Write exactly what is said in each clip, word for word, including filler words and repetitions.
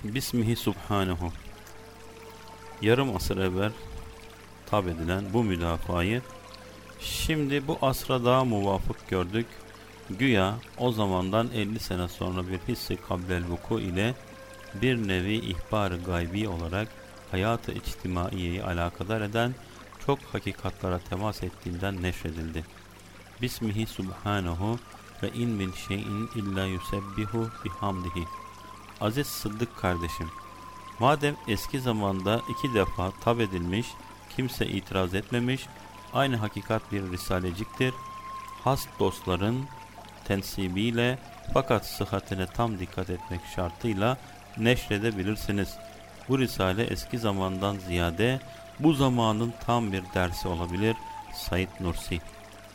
Bismihi Subhanehu. Yarım asır evvel tab edilen bu müdafayı şimdi bu asra daha muvafık gördük. Güya o zamandan elli sene sonra bir hissi kablel vuku ile bir nevi ihbar-ı gaybi olarak hayat-ı içtimaiyeyi alakadar eden çok hakikatlara temas ettiğinden neşredildi. Bismihi Subhanehu ve in min şeyin illa yusebbihu bihamdihi. Aziz Sıddık kardeşim, madem eski zamanda iki defa tab edilmiş, kimse itiraz etmemiş, aynı hakikat bir risaleciktir, has dostların tensibiyle fakat sıhhatine tam dikkat etmek şartıyla neşredebilirsiniz. Bu risale eski zamandan ziyade bu zamanın tam bir dersi olabilir. Said Nursi.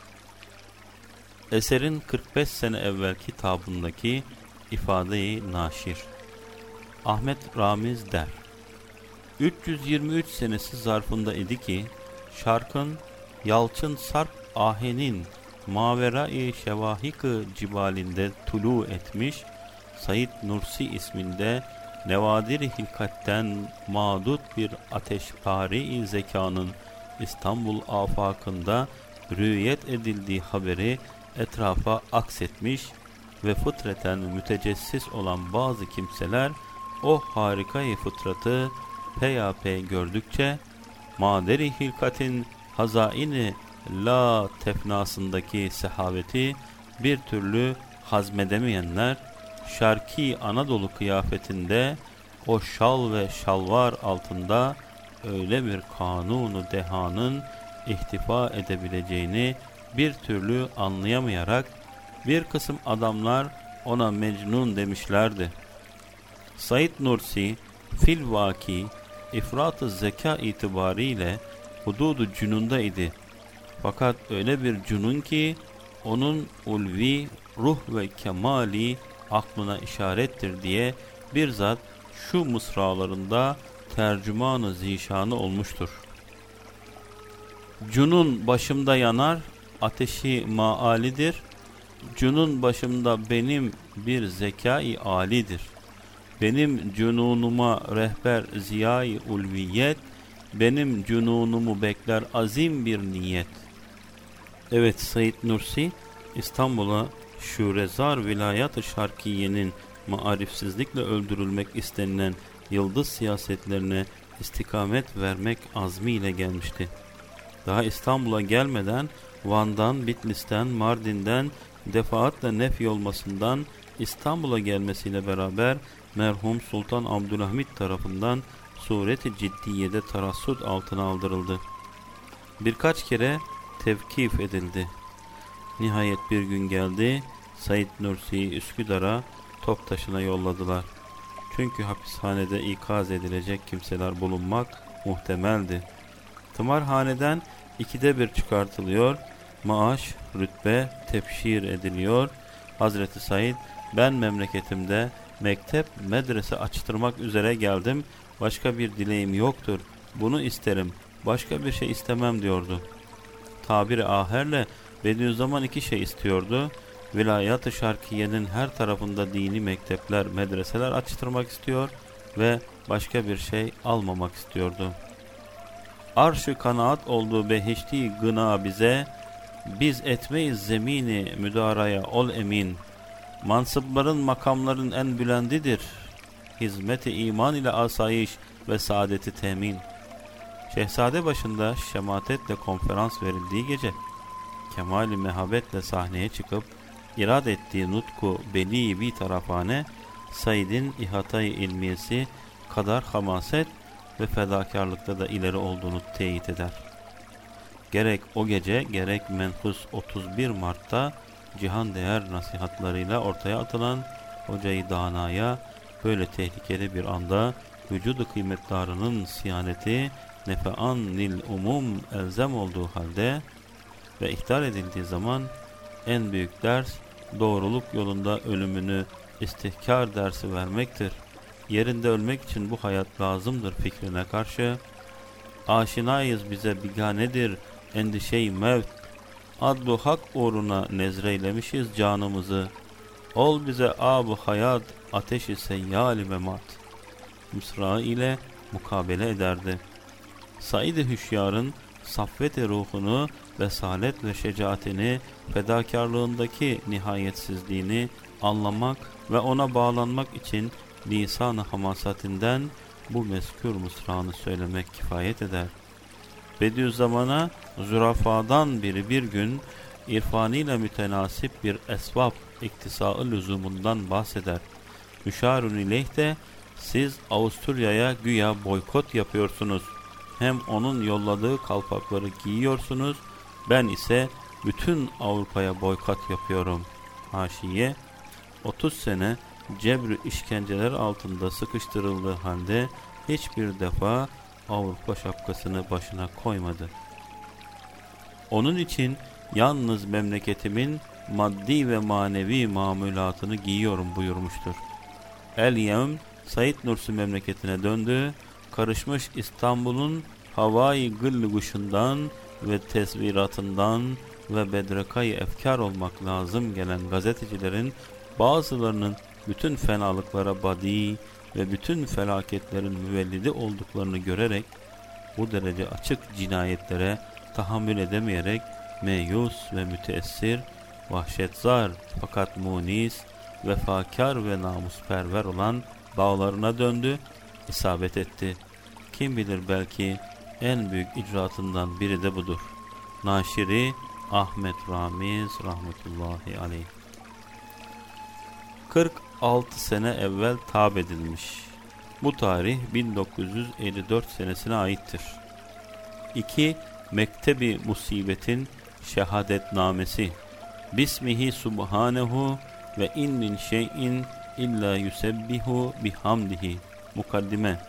Eserin kırk beş sene evvelki tabındaki ifade-i naşir. Ahmet Ramiz der: üç yüz yirmi üç senesi zarfında idi ki şarkın Yalçın Sarp Ahen'in Mavera-i Şevahik-ı Cibalinde tulu etmiş, Said Nursi isminde Nevadir-i Hilkat'ten mağdut bir ateşpari-i zekanın İstanbul afakında rüyet edildiği haberi etrafa aksetmiş ve fıtreten mütecessis olan bazı kimseler o harikayı fıtratı peyapey gördükçe maderi hilkatin hazaini la tefnasındaki sehaveti bir türlü hazmedemeyenler şarki Anadolu kıyafetinde o şal ve şalvar altında öyle bir kanunu dehanın ihtifa edebileceğini bir türlü anlayamayarak bir kısım adamlar ona mecnun demişlerdi. Said Nursi fil vaki ifrat-ı zeka itibariyle hududu cünunda idi. Fakat öyle bir cünun ki onun ulvi ruh ve kemali aklına işarettir diye bir zat şu mısralarında tercüman-ı zişanı olmuştur. Cünun başımda yanar, ateşi maalidir. Cünun başımda benim bir zekai alidir. Benim cünunuma rehber ziyai ulviyet, benim cünunumu bekler azim bir niyet. Evet, Said Nursi İstanbul'a Şurezar Vilayat-ı Şarkiye'nin maarifsizlikle öldürülmek istenilen yıldız siyasetlerine istikamet vermek azmiyle gelmişti. Daha İstanbul'a gelmeden Van'dan, Bitlis'ten, Mardin'den defaatle nefy olmasından İstanbul'a gelmesiyle beraber merhum Sultan Abdülhamit tarafından sureti ciddiyede tarassut altına aldırıldı. Birkaç kere tevkif edildi. Nihayet bir gün geldi, Said Nursi'yi Üsküdar'a Toptaşı'na yolladılar. Çünkü hapishanede ikaz edilecek kimseler bulunmak muhtemeldi. Tımarhaneden ikide bir çıkartılıyor, maaş, rütbe tepşir ediliyor. Hazreti Said, ben memleketimde mektep, medrese açtırmak üzere geldim, başka bir dileğim yoktur, bunu isterim, başka bir şey istemem diyordu. Tabiri aherle Bediüzzaman iki şey istiyordu. Vilayat-ı Şarkiye'nin her tarafında dini mektepler, medreseler açtırmak istiyor ve başka bir şey almamak istiyordu. Arş-ı kanaat olduğu behişti gına bize, biz etmeyiz zemini müdaraya ol emin. Mansıpların, makamların en bülendidir, hizmet-i iman ile asayiş ve saadeti temin. Şehzade başında şematetle konferans verildiği gece, kemali mehabetle sahneye çıkıp irad ettiği nutku beli bir tarafane, Said'in ihatay ilmiyesi kadar hamaset ve fedakarlıkta da ileri olduğunu teyit eder. Gerek o gece gerek menhus otuz bir Mart'ta cihan değer nasihatlarıyla ortaya atılan Hoca-i Dana'ya böyle tehlikeli bir anda vücudu kıymetdarının siyaneti nefean nil umum elzem olduğu halde ve ihtar edildiği zaman en büyük ders doğruluk yolunda ölümünü istihkar dersi vermektir. Yerinde ölmek için bu hayat lazımdır fikrine karşı aşinayız bize biganedir endişe-i mevt, adlu hak uğruna nezreylemişiz canımızı, ol bize ab-ı hayat ateşi seyyal-i memat. mısrağı ile mukabele ederdi. Said-i Hüşyar'ın saffet-i ruhunu, vesalet ve şecaatini, fedakarlığındaki nihayetsizliğini anlamak ve ona bağlanmak için lisan-ı hamasatinden bu mezkür mısrağını söylemek kifayet eder. Bediüzzaman'a zürafadan biri bir gün irfanıyla mütenasip bir esvab iktisaı lüzumundan bahseder. Müşarun ileyh de siz Avusturya'ya güya boykot yapıyorsunuz. Hem onun yolladığı kalpakları giyiyorsunuz, ben ise bütün Avrupa'ya boykot yapıyorum. Haşiye, otuz sene cebr-i işkenceler altında sıkıştırıldığı halde hiçbir defa Avrupa şapkasını başına koymadı. Onun için yalnız memleketimin maddi ve manevi mamulatını giyiyorum buyurmuştur. El-Yevm, Said Nursi memleketine döndü, karışmış İstanbul'un havai gılluguşundan ve tesviratından ve bedrekayı efkar olmak lazım gelen gazetecilerin bazılarının bütün fenalıklara badi ve bütün felaketlerin müvellidi olduklarını görerek bu derece açık cinayetlere tahammül edemeyerek meyus ve müteessir, vahşetzar fakat munis, vefakar ve namusperver olan bağlarına döndü, isabet etti. Kim bilir belki en büyük icraatından biri de budur. Naşiri Ahmet Ramiz rahmetullahi aleyh. kırk altı sene evvel tab edilmiş. Bu tarih bin dokuz yüz elli dört senesine aittir. iki. Mektebi Musibet'in şehadetnamesi. Bismihi subhanehu ve in min şeyin illa yusebbihu bihamdihi. Mukaddime.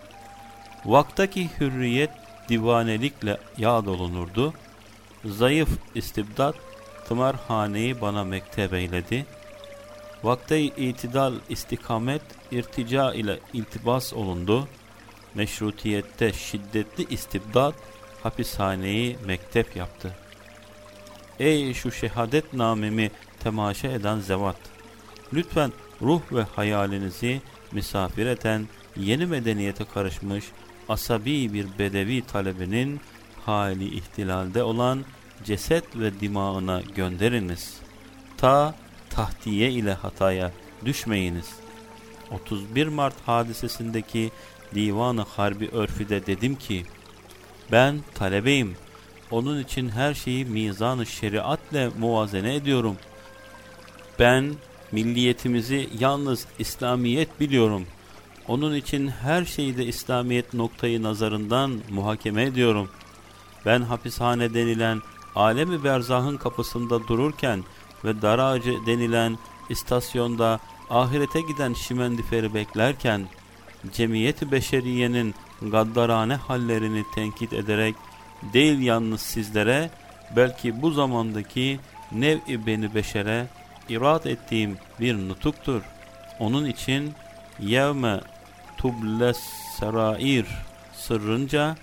Vaktaki hürriyet divanelikle yad olunurdu. Zayıf istibdat tımarhaneyi bana mektep eyledi. Vakte-i itidal istikamet irtica ile iltibas olundu. Meşrutiyette şiddetli istibdat hapishaneyi mektep yaptı. Ey şu şehadet namemi temaşa eden zevat! Lütfen ruh ve hayalinizi misafir eden yeni medeniyete karışmış asabi bir bedevi talebinin hali ihtilalde olan ceset ve dimağına gönderiniz. Ta tahtiye ile hataya düşmeyiniz. otuz bir Mart hadisesindeki Divan-ı Harbi Örfü'de dedim ki, ben talebeyim. Onun için her şeyi mizan-ı şeriatle muvazene ediyorum. Ben milliyetimizi yalnız İslamiyet biliyorum. Onun için her şeyi de İslamiyet noktayı nazarından muhakeme ediyorum. Ben hapishane denilen alemi berzahın kapısında dururken ve daracı denilen istasyonda ahirete giden şimendiferi beklerken, cemiyet-i beşeriyenin gaddarane hallerini tenkit ederek değil yalnız sizlere, belki bu zamandaki nev-i beni beşere irad ettiğim bir nutuktur. Onun için yevme tubles serair sırrınca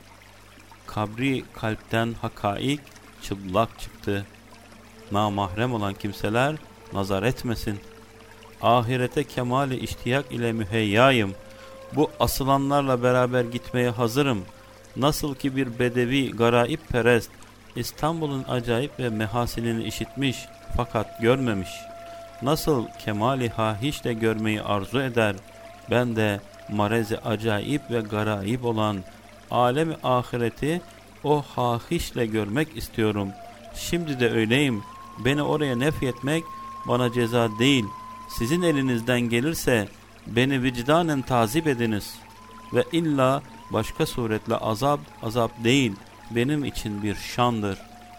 kabri kalpten hakaik çıplak çıktı. Namahrem olan kimseler nazar etmesin. Ahirete kemali iştiyak ile müheyyayım. Bu asılanlarla beraber gitmeye hazırım. Nasıl ki bir bedevi garaib perest İstanbul'un acayip ve mehasinini işitmiş fakat görmemiş. Nasıl kemali hahişle görmeyi arzu eder, ben de marezi acayip ve garaib olan alemi ahireti o hahişle görmek istiyorum. Şimdi de öyleyim. Beni oraya nefyetmek bana ceza değil. Sizin elinizden gelirse beni vicdanen tazip ediniz. Ve illa başka suretle azap azap değil, benim için bir şandır.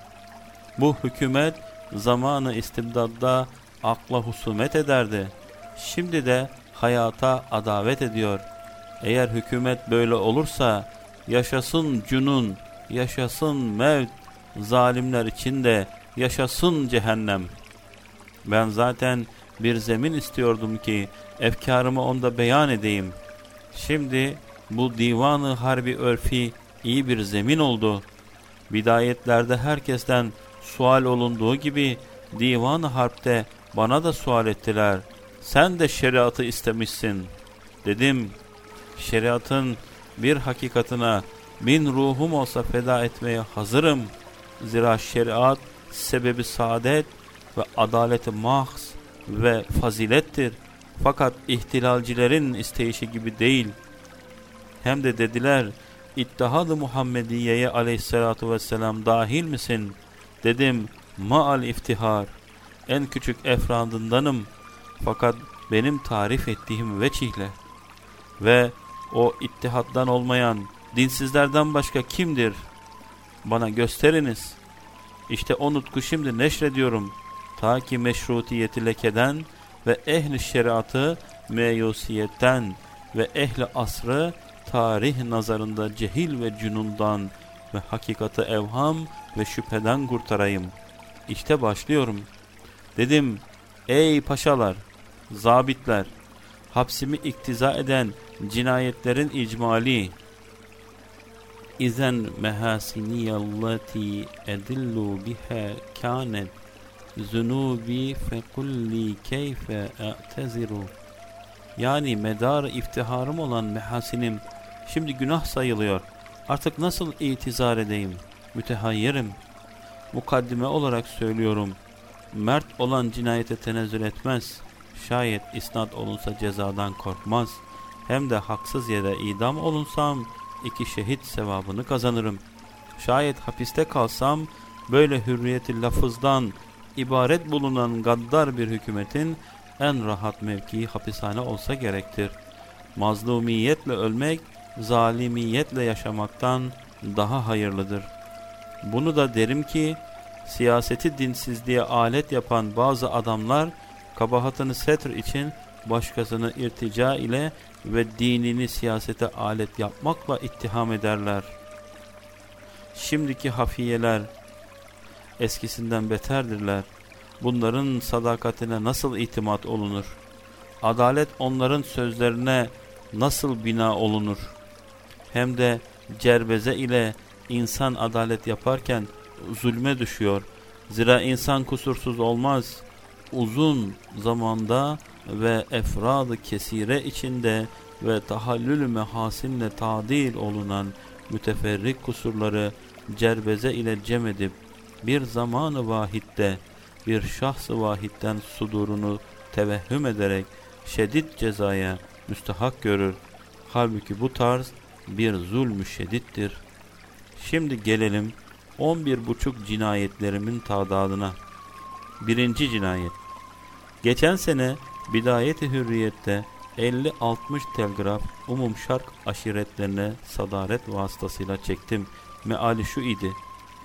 Bu hükümet zamanı istibdadda akla husumet ederdi. Şimdi de hayata adavet ediyor. Eğer hükümet böyle olursa yaşasın cünun, yaşasın mevt, zalimler için de yaşasın cehennem. Ben zaten bir zemin istiyordum ki efkarımı onda beyan edeyim. Şimdi bu divan-ı harbi örfi iyi bir zemin oldu. Bidayetlerde herkesten sual olunduğu gibi divan-ı harpte bana da sual ettiler. Sen de şeriatı istemişsin. Dedim, şeriatın bir hakikatına bin ruhum olsa feda etmeye hazırım. Zira şeriat sebebi saadet ve adaleti mahz ve fazilettir. Fakat ihtilalcilerin isteyişi gibi değil. Hem de dediler, İttihad-ı Muhammediye'ye aleyhissalatu vesselam dahil misin? Dedim, maal iftihar, en küçük efradındanım. Fakat benim tarif ettiğim veçihle ve o ittihattan olmayan dinsizlerden başka kimdir? Bana gösteriniz. İşte o nutku şimdi neşrediyorum. Ta ki meşrutiyeti lekeden ve ehli şeriatı meyusiyetten ve ehli asrı tarih nazarında cehil ve cünundan ve hakikati evham ve şüpheden kurtarayım. İşte başlıyorum. Dedim, ey paşalar, zabitler, hapsimi iktiza eden cinayetlerin icmali, İzen mehasiniyallati edillu biha kânet zunubi fekulli keyfe a'teziru. Yani medar iftiharım olan mehasinim şimdi günah sayılıyor. Artık nasıl itizar edeyim? Mütehayyirim. Mukaddime olarak söylüyorum. Mert olan cinayete tenezzül etmez. Şayet isnat olunsa cezadan korkmaz. Hem de haksız yere idam olunsam iki şehit sevabını kazanırım. Şayet hapiste kalsam böyle hürriyeti lafızdan ibaret bulunan gaddar bir hükümetin en rahat mevkii hapishane olsa gerektir. Mazlumiyetle ölmek, zalimiyetle yaşamaktan daha hayırlıdır. Bunu da derim ki, siyaseti dinsizliğe alet yapan bazı adamlar, kabahatını setr için başkasını irtica ile ve dinini siyasete alet yapmakla ittiham ederler. Şimdiki hafiyeler eskisinden beterdirler. Bunların sadakatine nasıl itimat olunur? Adalet onların sözlerine nasıl bina olunur? Hem de cerbeze ile insan adalet yaparken zulme düşüyor. Zira insan kusursuz olmaz. Uzun zamanda ve efrad-ı kesire içinde ve tahallül-ü mehasinle tadil olunan müteferrik kusurları cerbeze ile cem edip bir zamanı vahitte bir şahs-ı vahitten sudurunu tevehhüm ederek şedid cezaya müstahak görür. Halbuki bu tarz bir zulmü şedittir. Şimdi gelelim on bir buçuk cinayetlerimin tadadına. Birinci cinayet. Geçen sene Bidayet-i Hürriyet'te elli altmış telgraf umum şark aşiretlerine sadaret vasıtasıyla çektim. Meali şu idi: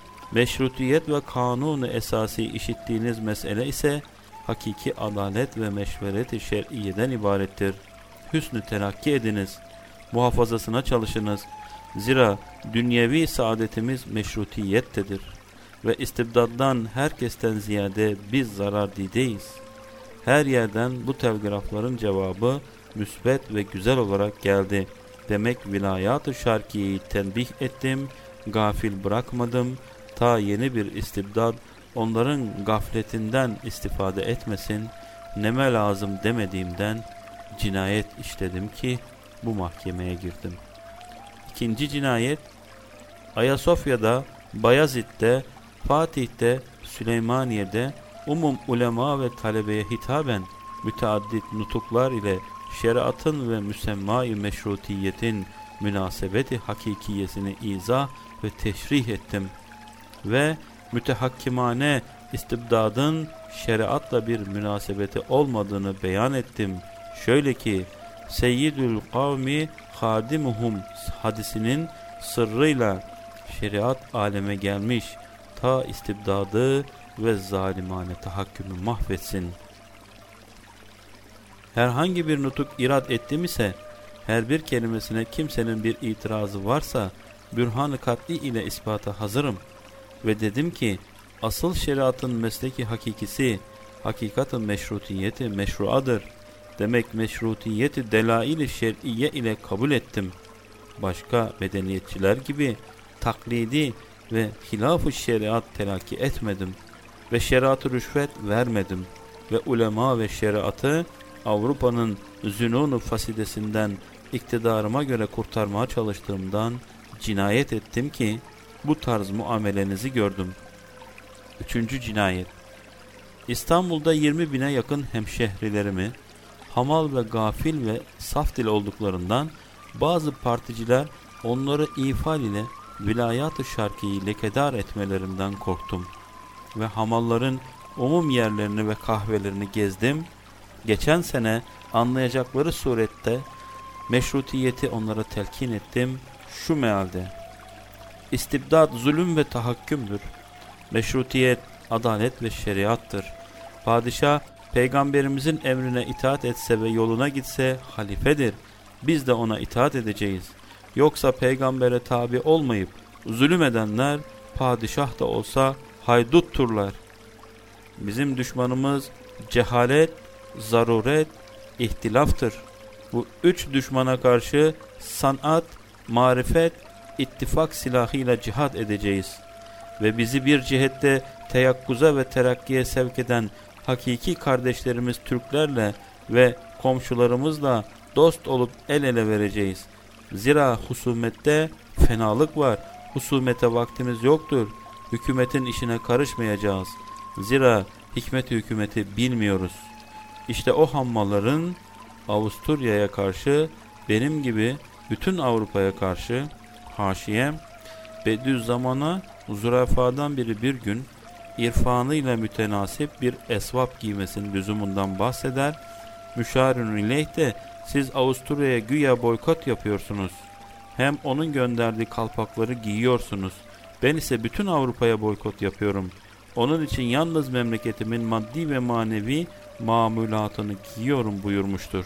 meşrutiyet ve kanun-u esası işittiğiniz mesele ise hakiki adalet ve meşveret-i şer'iyeden ibarettir. Hüsnü telakki ediniz, muhafazasına çalışınız. Zira dünyevi saadetimiz meşrutiyettedir ve istibdaddan herkesten ziyade biz zarar dideyiz. Her yerden bu telgrafların cevabı müsbet ve güzel olarak geldi. Demek vilayat-ı şarkiyeyi tenbih ettim, gafil bırakmadım. Ta yeni bir istibdad onların gafletinden istifade etmesin, neme lazım demediğimden cinayet işledim ki bu mahkemeye girdim. İkinci cinayet, Ayasofya'da, Bayezid'de, Fatih'te, Süleymaniye'de umum ulema ve talebeye hitaben müteaddit nutuklar ile şeriatın ve müsemma-i meşrutiyetin münasebeti hakikiyesini izah ve teşrih ettim ve mütehakkimane istibdadın şeriatla bir münasebeti olmadığını beyan ettim. Şöyle ki, Seyyidül kavmi hadimuhum hadisinin sırrıyla şeriat aleme gelmiş, ta istibdadı ve zalimane tahakkümü mahvetsin. Herhangi bir nutuk irad ettim ise, her bir kelimesine kimsenin bir itirazı varsa, bürhan-ı kat'i ile ispata hazırım. Ve dedim ki, asıl şeriatın mesleki hakikisi, hakikat-ı meşrutiyeti meşruadır. Demek meşrutiyeti delail-i şer'iye ile kabul ettim. Başka medeniyetçiler gibi taklidi ve hilaf-ı şeriat telakki etmedim. Ve şeriat-ı rüşvet vermedim. Ve ulema ve şeriatı Avrupa'nın zünun-u fasidesinden iktidarıma göre kurtarmaya çalıştığımdan cinayet ettim ki bu tarz muamelenizi gördüm. Üçüncü cinayet. İstanbul'da yirmi bine yakın hemşehrilerimi hamal ve gafil ve saf dil olduklarından bazı particiler onları ifal ile vilayat-ı şarkiyi lekedar etmelerinden korktum ve hamalların umum yerlerini ve kahvelerini gezdim. Geçen sene anlayacakları surette meşrutiyeti onlara telkin ettim şu mealde: İstibdat zulüm ve tahakkümdür. Meşrutiyet adalet ve şeriattır. Padişah peygamberimizin emrine itaat etse ve yoluna gitse halifedir. Biz de ona itaat edeceğiz. Yoksa peygambere tabi olmayıp zulüm edenler padişah da olsa haydutturlar. Bizim düşmanımız cehalet, zaruret, ihtilaftır. Bu üç düşmana karşı sanat, marifet, ittifak silahıyla cihad edeceğiz. Ve bizi bir cihette teyakkuza ve terakkiye sevk eden hakiki kardeşlerimiz Türklerle ve komşularımızla dost olup el ele vereceğiz. Zira husumette fenalık var. Husumete vaktimiz yoktur. Hükümetin işine karışmayacağız. Zira hikmet hükümeti bilmiyoruz. İşte o hammalların Avusturya'ya karşı, benim gibi bütün Avrupa'ya karşı haşiye Bediüzzaman'a zürafadan biri bir gün irfanıyla mütenasip bir esvap giymesinin lüzumundan bahseder. Müşarun ileyh de siz Avusturya'ya güya boykot yapıyorsunuz. Hem onun gönderdiği kalpakları giyiyorsunuz. Ben ise bütün Avrupa'ya boykot yapıyorum. Onun için yalnız memleketimin maddi ve manevi mamulatını giyiyorum buyurmuştur.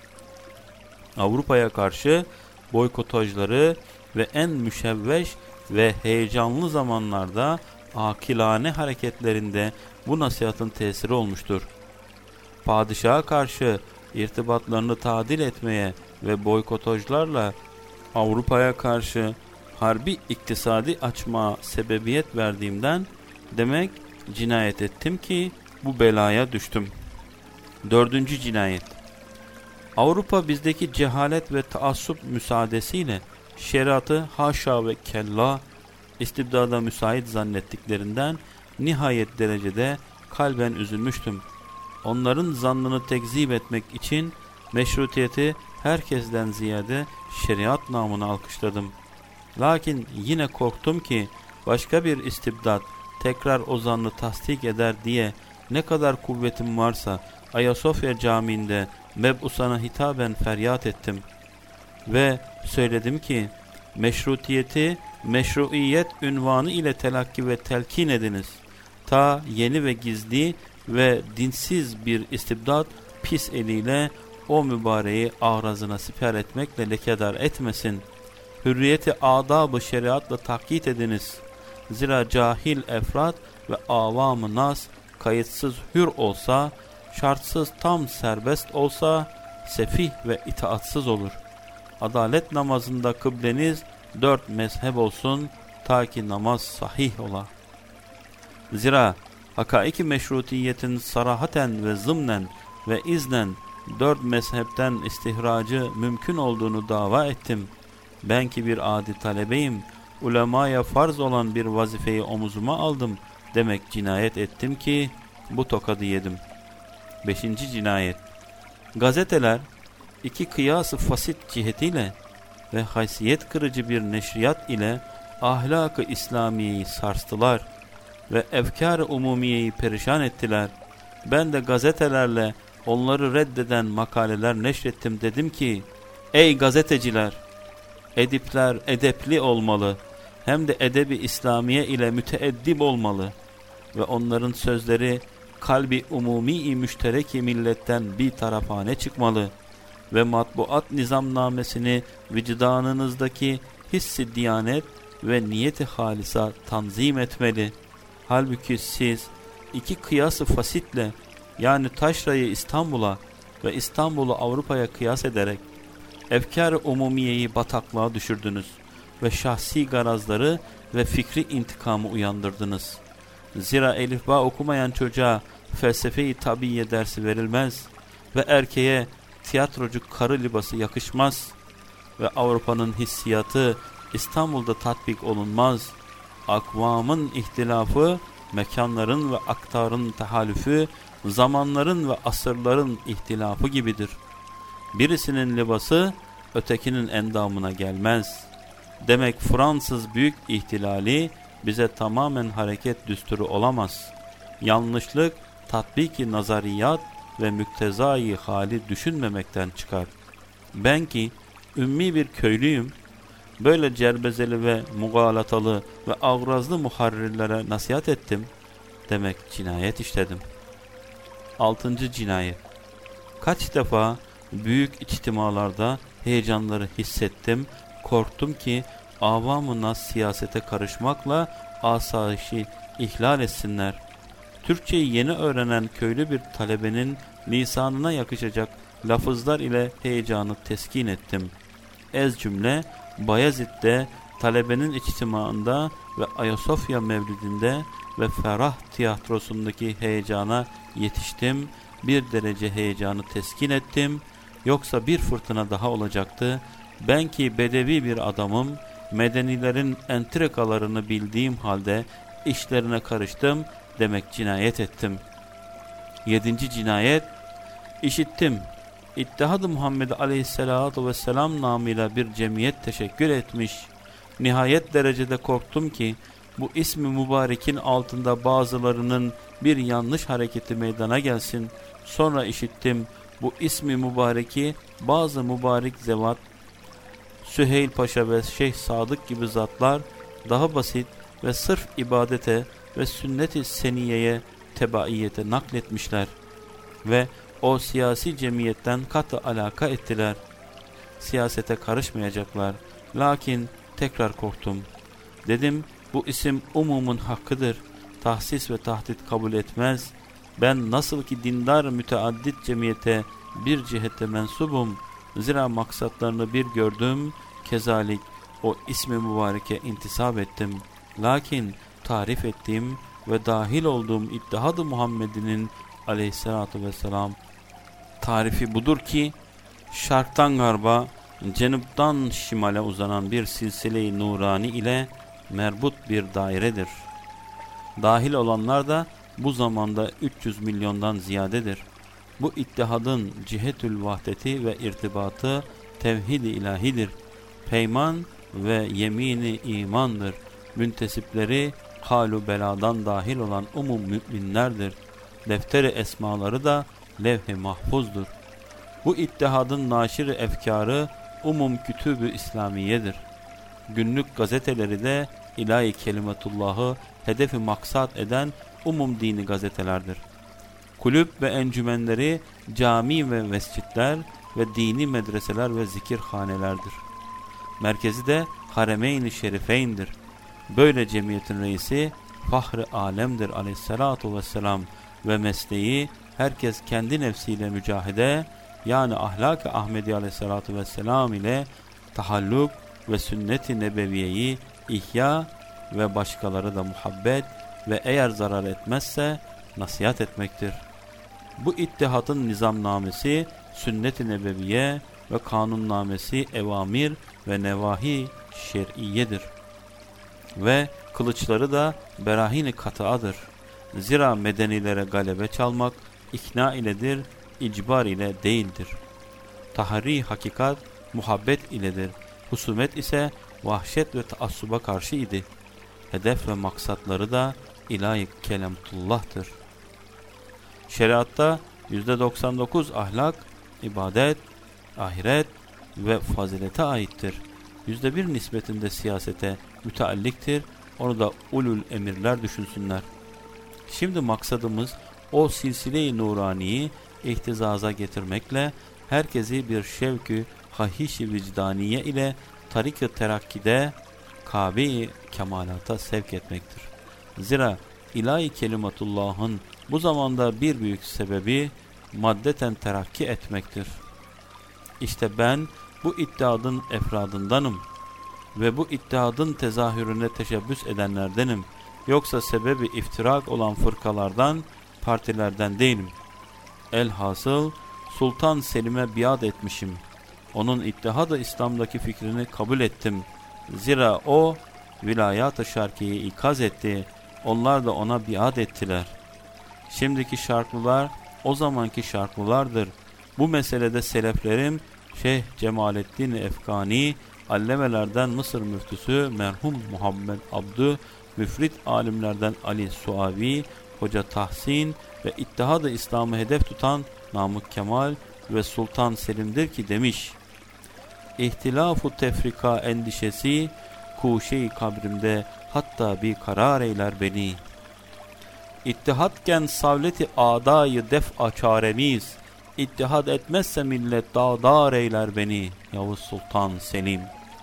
Avrupa'ya karşı boykotajları ve en müşevveş ve heyecanlı zamanlarda akilane hareketlerinde bu nasihatın tesiri olmuştur. Padişaha karşı irtibatlarını tadil etmeye ve boykotajlarla Avrupa'ya karşı harbi iktisadi açmaya sebebiyet verdiğimden demek cinayet ettim ki bu belaya düştüm. Dördüncü cinayet. Avrupa bizdeki cehalet ve taassup müsaadesiyle şeriatı haşa ve kella istibdada müsait zannettiklerinden nihayet derecede kalben üzülmüştüm. Onların zannını tekzip etmek için meşrutiyeti herkesten ziyade şeriat namını alkışladım. Lakin yine korktum ki başka bir istibdat tekrar o zannı tasdik eder diye ne kadar kuvvetim varsa Ayasofya Camii'nde mebusana hitaben feryat ettim. Ve söyledim ki meşrutiyeti meşruiyet ünvanı ile telakki ve telkin ediniz. Ta yeni ve gizli ve dinsiz bir istibdat pis eliyle o mübareği ağrazına siper etmekle lekedar etmesin. Hürriyeti adab-ı şeriatla takyit ediniz. Zira cahil efrat ve avam-ı nas kayıtsız hür olsa, şartsız tam serbest olsa sefih ve itaatsız olur. Adalet namazında kıbleniz dört mezhep olsun ta ki namaz sahih ola. Zira hakaiki meşrutiyetin sarahaten ve zımnen ve iznen dört mezhepten istihracı mümkün olduğunu dava ettim. Ben ki bir adi talebeyim, ulemaya farz olan bir vazifeyi omuzuma aldım demek cinayet ettim ki bu tokadı yedim. Beşinci cinayet. Gazeteler iki kıyas-ı fasit cihetiyle ve haysiyet kırıcı bir neşriyat ile ahlak-ı İslamiye'yi sarstılar ve efkar-ı umumiyeyi perişan ettiler. Ben de gazetelerle onları reddeden makaleler neşrettim, dedim ki ey gazeteciler, edipler edepli olmalı, hem de edebi İslamiye ile müteeddip olmalı ve onların sözleri kalbi umumi-i müştereki milletten bir tarafane çıkmalı ve matbuat nizamnamesini vicdanınızdaki hissi diyanet ve niyeti halisa tanzim etmeli. Halbuki siz iki kıyas-ı fasitle, yani taşrayı İstanbul'a ve İstanbul'u Avrupa'ya kıyas ederek efkar-ı umumiyeyi bataklığa düşürdünüz ve şahsi garazları ve fikri intikamı uyandırdınız. Zira elifba okumayan çocuğa felsefe-i tabiye dersi verilmez ve erkeğe tiyatrocu karı libası yakışmaz. ve Avrupa'nın hissiyatı İstanbul'da tatbik olunmaz. Akvamın ihtilafı, mekanların ve aktarın tehalüfü, zamanların ve asırların ihtilafı gibidir. Birisinin libası ötekinin endamına gelmez. Demek Fransız büyük ihtilali bize tamamen hareket düsturu olamaz. Yanlışlık tatbiki nazariyat ve müktezai hali düşünmemekten çıkar. Ben ki ümmi bir köylüyüm, böyle cerbezeli ve mugalatalı ve avrazlı muharrirlere nasihat ettim, demek cinayet işledim. Altıncı cinayet. Kaç defa büyük içtimalarda heyecanları hissettim, korktum ki avam-ı nas siyasete karışmakla asayişi ihlal etsinler. Türkçeyi yeni öğrenen köylü bir talebenin lisanına yakışacak lafızlar ile heyecanı teskin ettim. Ez cümle Bayezid'de, talebenin içtimaında ve Ayasofya mevlidinde ve Ferah tiyatrosundaki heyecana yetiştim, bir derece heyecanı teskin ettim, yoksa bir fırtına daha olacaktı. Ben ki bedevi bir adamım, medenilerin entrikalarını bildiğim halde işlerine karıştım, demek cinayet ettim. Yedinci cinayet. İşittim, İttihad-ı Muhammed Aleyhisselatu Vesselam namıyla bir cemiyet teşekkür etmiş. Nihayet derecede korktum ki bu ismi mübarekin altında bazılarının bir yanlış hareketi meydana gelsin. Sonra işittim, bu ismi mübareki bazı mübarek zevat, Süheyl Paşa ve Şeyh Sadık gibi zatlar daha basit ve sırf ibadete ve sünnet-i seniyeye tebaiyete nakletmişler ve o siyasi cemiyetten katı alaka ettiler. Siyasete karışmayacaklar. Lakin tekrar korktum. Dedim, bu isim umumun hakkıdır. Tahsis ve tahdit kabul etmez. Ben nasıl ki dindar müteaddit cemiyete bir cihette mensubum. Zira maksatlarını bir gördüm. Kezalik o ismi mübareke intisap ettim. Lakin tarif ettiğim ve dahil olduğum İttihad-ı Muhammed'inin aleyhissalatu vesselam tarifi budur ki, şarktan garba, cenuptan şimale uzanan bir silsile-i nurani ile merbut bir dairedir. Dahil olanlar da bu zamanda üç yüz milyondan ziyadedir. Bu ittihadın cihetül vahdeti ve irtibatı tevhid-i ilahidir. Peyman ve yemini imandır. Müntesipleri halu beladan dahil olan umum müminlerdir. Defteri esmaları da levh-i mahfuzdur. Bu ittihadın naşir-i efkarı umum kütüb-ü İslamiyedir. Günlük gazeteleri de ilahi kelimetullahı hedefi maksat eden umum dini gazetelerdir. Kulüp ve encümenleri cami ve mescitler ve dini medreseler ve zikirhanelerdir. Merkezi de Haremeyn-i Şerifeyn'dir. Böyle cemiyetin reisi Fahri Alem'dir aleyhissalatu vesselam ve mesleği herkes kendi nefsiyle mücahede, yani ahlak-ı Ahmedi aleyhissalatu vesselam ile tahalluk ve sünnet-i nebeviyeyi ihya ve başkaları da muhabbet ve eğer zarar etmezse nasihat etmektir. Bu ittihadın nizamnamesi sünnet-i nebeviye ve kanunnamesi evamir ve nevahi şer'iyedir. Ve kılıçları da berahin-i katıadır. Zira medenilere galebe çalmak ikna iledir, icbar ile değildir. Tahri hakikat muhabbet iledir. Husumet ise vahşet ve taassuba karşı idi. Hedef ve maksatları da ilahi kelamtullah'tır. Şeriatta yüzde doksan dokuz ahlak, ibadet, ahiret ve fazilete aittir. Yüzde bir nispetinde siyasete mütealliktir. Onu da ulul emirler düşünsünler. Şimdi maksadımız o silsile-i nuraniyi ihtizaza getirmekle herkesi bir şevkü hahiş-i vicdaniye ile tarik-ı terakkide Kabe-i kemalata sevk etmektir. Zira ilahi kelimatullah'ın bu zamanda bir büyük sebebi maddeten terakki etmektir. İşte ben bu ittihadın efradındanım ve bu ittihadın tezahürüne teşebbüs edenlerdenim. Yoksa sebebi iftirak olan fırkalardan, partilerden değilim. Elhasıl Sultan Selim'e biat etmişim. onun İttihad-ı İslam'daki fikrini kabul ettim. Zira o Vilayat-ı Şarkiye'yi ikaz etti. Onlar da ona biat ettiler. Şimdiki şarklılar o zamanki şarklılardır. Bu meselede seleflerim Şeyh Cemalettin Efkani, allemelerden Mısır müftüsü merhum Muhammed Abdü, müfrit alimlerden Ali Suavi, Hoca Tahsin ve İttihad-ı İslam'ı hedef tutan Namık Kemal ve Sultan Selim'dir ki demiş: İhtilaf-u tefrika endişesi kuşe-i kabrimde hatta bir karar eyler beni. İttihatken savleti adayı def-a çaremiz, İttihad etmezse millet dağdar eyler beni. Yavuz Sultan Selim.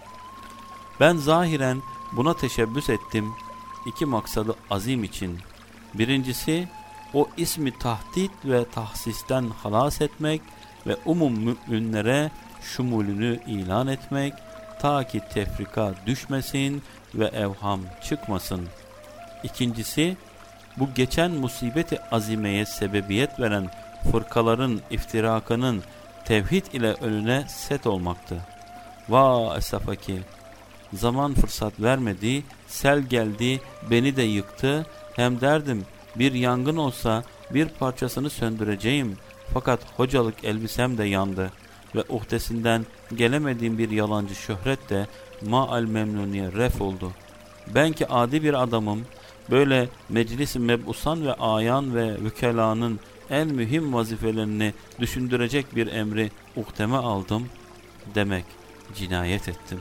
Ben zahiren buna teşebbüs ettim iki maksadı azim için. Birincisi o ismi tahdit ve tahsisten halas etmek ve umum müminlere şumulünü ilan etmek, ta ki tefrika düşmesin ve evham çıkmasın. İkincisi bu geçen musibeti azimeye sebebiyet veren fırkaların iftirakının tevhid ile önüne set olmaktı. Vah esafa ki zaman fırsat vermedi, sel geldi, beni de yıktı. Hem derdim bir yangın olsa bir parçasını söndüreceğim. Fakat hocalık elbisem de yandı ve uhdesinden gelemediğim bir yalancı şöhret de maal memnuniye ref oldu. Ben ki adi bir adamım, böyle meclis-i mebusan ve ayan ve vükelanın en mühim vazifelerini düşündürecek bir emri uhdeme aldım demek cinayet ettim.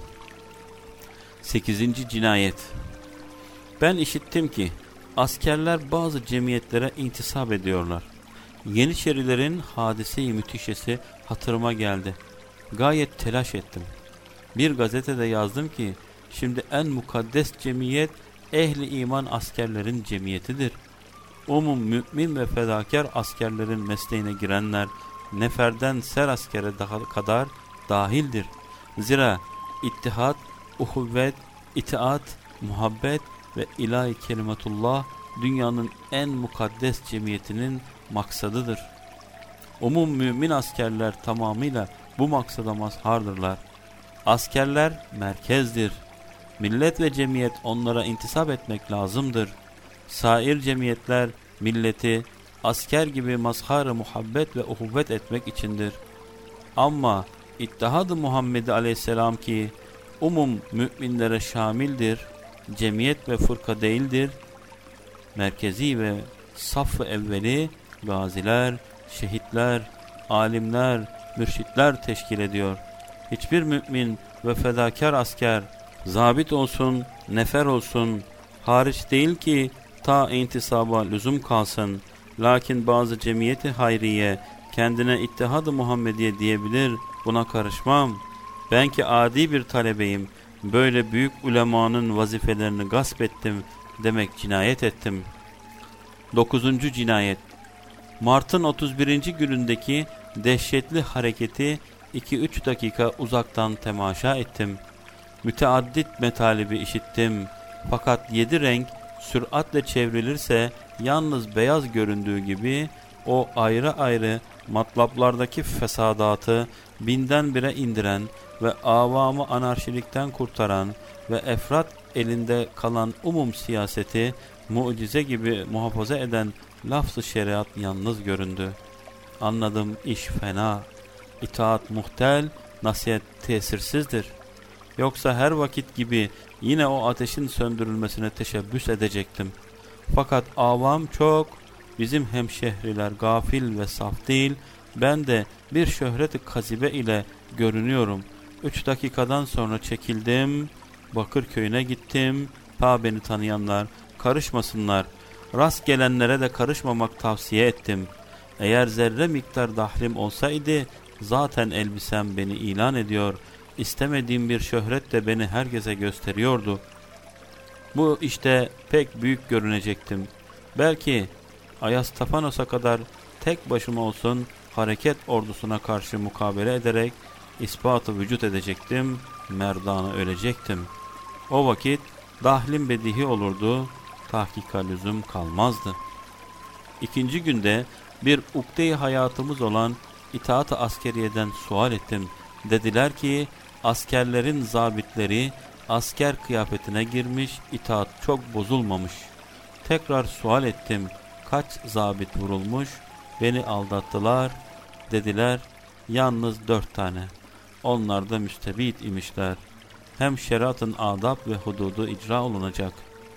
Sekizinci cinayet. Ben işittim ki askerler bazı cemiyetlere intisap ediyorlar. Yeniçerilerin hadise-i müthişesi hatırıma geldi. Gayet telaş ettim. Bir gazetede yazdım ki şimdi en mukaddes cemiyet ehli iman askerlerin cemiyetidir. Umum mümin ve fedakar askerlerin mesleğine girenler neferden ser askere daha kadar dahildir. Zira ittihat, uhuvvet, itaat, muhabbet ve ilahi kelimetullah dünyanın en mukaddes cemiyetinin maksadıdır. Umum mümin askerler tamamıyla bu maksada mazhardırlar. Askerler merkezdir. Millet ve cemiyet onlara intisap etmek lazımdır. Sair cemiyetler milleti asker gibi mazhar-ı muhabbet ve uhuvvet etmek içindir. Ama İttihad-ı Muhammedi aleyhisselam ki umum müminlere şamildir, cemiyet ve fırka değildir, merkezi ve saf-ı evveli gaziler, şehitler, alimler, mürşitler teşkil ediyor. Hiçbir mümin ve fedakar asker, zabit olsun, nefer olsun, hariç değil ki ta intisaba lüzum kalsın. Lakin bazı cemiyeti hayriye kendine İttihad-ı Muhammediye diyebilir, buna karışmam. Ben ki adi bir talebeyim, böyle büyük ulemanın vazifelerini gasp ettim demek cinayet ettim. Dokuzuncu cinayet. Mart'ın otuz birinci günündeki dehşetli hareketi iki üç dakika uzaktan temaşa ettim. Müteaddit metalibi işittim. Fakat yedi renk süratle çevrilirse yalnız beyaz göründüğü gibi o ayrı ayrı matlaplardaki fesadatı binden bire indiren ve avamı anarşilikten kurtaran ve efrat elinde kalan umum siyaseti mucize gibi muhafaza eden lafz-ı şeriat yalnız göründü. Anladım, iş fena. İtaat muhtel, nasihat tesirsizdir. Yoksa her vakit gibi yine o ateşin söndürülmesine teşebbüs edecektim. Fakat avam çok, bizim hemşehriler gafil ve saf değil, ben de bir şöhreti kazibe ile görünüyorum. Üç dakikadan sonra çekildim, Bakırköy'üne gittim. Ta beni tanıyanlar karışmasınlar, rast gelenlere de karışmamak tavsiye ettim. Eğer zerre miktar dahlim olsaydı zaten elbisem beni ilan ediyor, istemediğim bir şöhret de beni herkese gösteriyordu. Bu işte pek büyük görünecektim. Belki Ayastafanos'a kadar tek başıma olsun hareket ordusuna karşı mukabele ederek ispatı vücut edecektim, merdana ölecektim. O vakit dahlim bedihi olurdu, tahkika lüzum kalmazdı. İkinci günde bir ukde-i hayatımız olan itaat-ı askeriyeden sual ettim. Dediler ki askerlerin zabitleri asker kıyafetine girmiş, itaat çok bozulmamış. Tekrar sual ettim, kaç zabit vurulmuş? Beni aldattılar. Dediler yalnız dört tane. Onlar da müstebit imişler. Hem şeriatın adab ve hududu icra olunacak.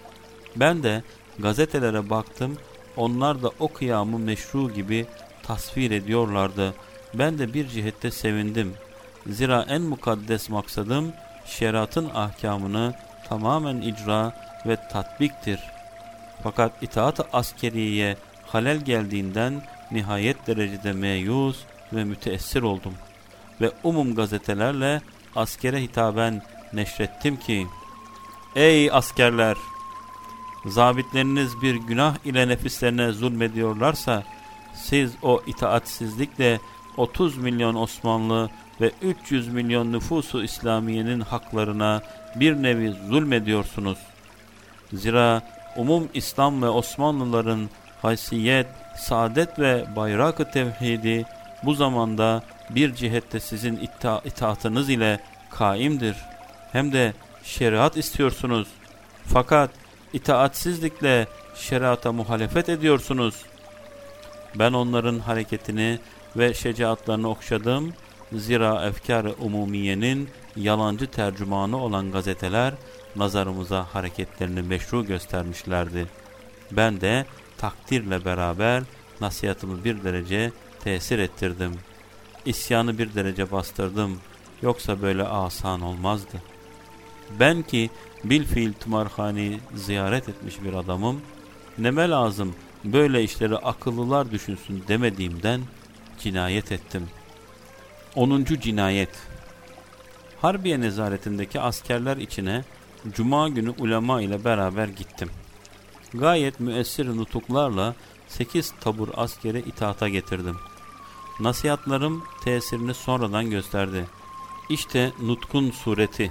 Ben de gazetelere baktım, onlar da o kıyamı meşru gibi tasvir ediyorlardı. Ben de bir cihette sevindim. Zira en mukaddes maksadım şeriatın ahkamını tamamen icra ve tatbiktir. Fakat itaat-ı askeriyeye halel geldiğinden nihayet derecede meyus ve müteessir oldum. Ve umum gazetelerle askere hitaben neşrettim ki, ey askerler! Zabitleriniz bir günah ile nefislerine zulmediyorlarsa, siz o itaatsizlikle otuz milyon Osmanlı ve üç yüz milyon nüfusu İslamiye'nin haklarına bir nevi zulmediyorsunuz. Zira umum İslam ve Osmanlıların haysiyet, saadet ve bayrak-ı tevhidi bu zamanda bir cihette sizin ita itaatınız ile kaimdir. Hem de şeriat istiyorsunuz. Fakat itaatsizlikle şeriata muhalefet ediyorsunuz. Ben onların hareketini ve şecaatlarını okşadım. Zira efkar-ı umumiyenin yalancı tercümanı olan gazeteler nazarımıza hareketlerini meşru göstermişlerdi. Ben de takdirle beraber nasihatımı bir derece tesir ettirdim. İsyanı bir derece bastırdım. Yoksa böyle asan olmazdı. Ben ki bilfiil tımarhaneyi ziyaret etmiş bir adamım, neme lazım böyle işleri akıllılar düşünsün demediğimden cinayet ettim. onuncu cinayet. Harbiye nezaretindeki askerler içine Cuma günü ulema ile beraber gittim. Gayet müessir nutuklarla sekiz tabur askeri itaata getirdim. Nasihatlarım tesirini sonradan gösterdi. İşte nutkun sureti.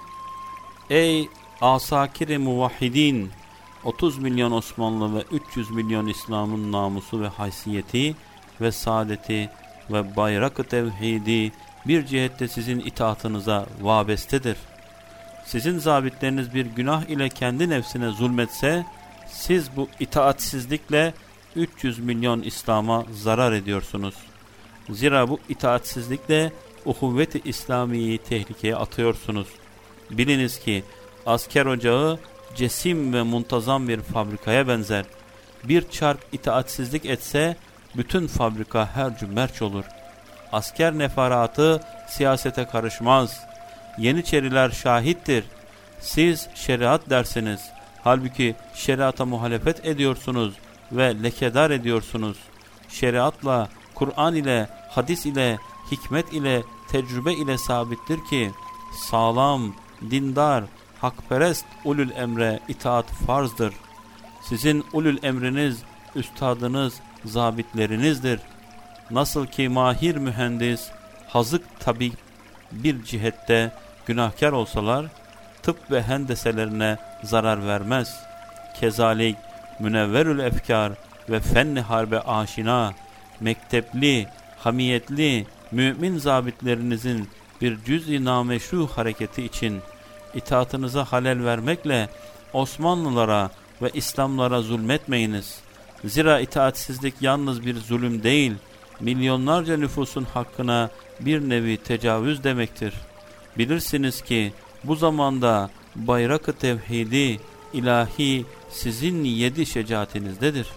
Ey asakir-i muvahhidin! otuz milyon Osmanlı ve üç yüz milyon İslam'ın namusu ve haysiyeti ve saadeti ve bayrak-ı tevhidi bir cihette sizin itaatınıza vabestedir. Sizin zabitleriniz bir günah ile kendi nefsine zulmetse, siz bu itaatsizlikle üç yüz milyon İslam'a zarar ediyorsunuz. Zira bu itaatsizlikle uhuvvet-i İslamiye'yi tehlikeye atıyorsunuz. Biliniz ki asker ocağı cesim ve muntazam bir fabrikaya benzer. Bir çark itaatsizlik etse bütün fabrika hercü merç olur. Asker nefaratı siyasete karışmaz. Yeniçeriler şahittir. Siz şeriat dersiniz. Halbuki şeriata muhalefet ediyorsunuz ve lekedar ediyorsunuz. Şeriatla, Kur'an ile, hadis ile, hikmet ile, tecrübe ile sabittir ki sağlam, dindar, hakperest ulul emre itaat farzdır. Sizin ulul emriniz, üstadınız, zabitlerinizdir. Nasıl ki mahir mühendis, hazık tabip bir cihette günahkar olsalar, tıp ve hendeselerine zarar vermez. Kezalik münevverül efkar ve fenni harbe aşina, mektepli, hamiyetli, mümin zabitlerinizin bir cüz-i nameşru hareketi için itaatınıza halel vermekle Osmanlılara ve İslamlara zulmetmeyiniz. Zira itaatsizlik yalnız bir zulüm değil, milyonlarca nüfusun hakkına bir nevi tecavüz demektir. Bilirsiniz ki bu zamanda bayrak-ı tevhidi, ilahi sizin yedi şecaatinizdedir.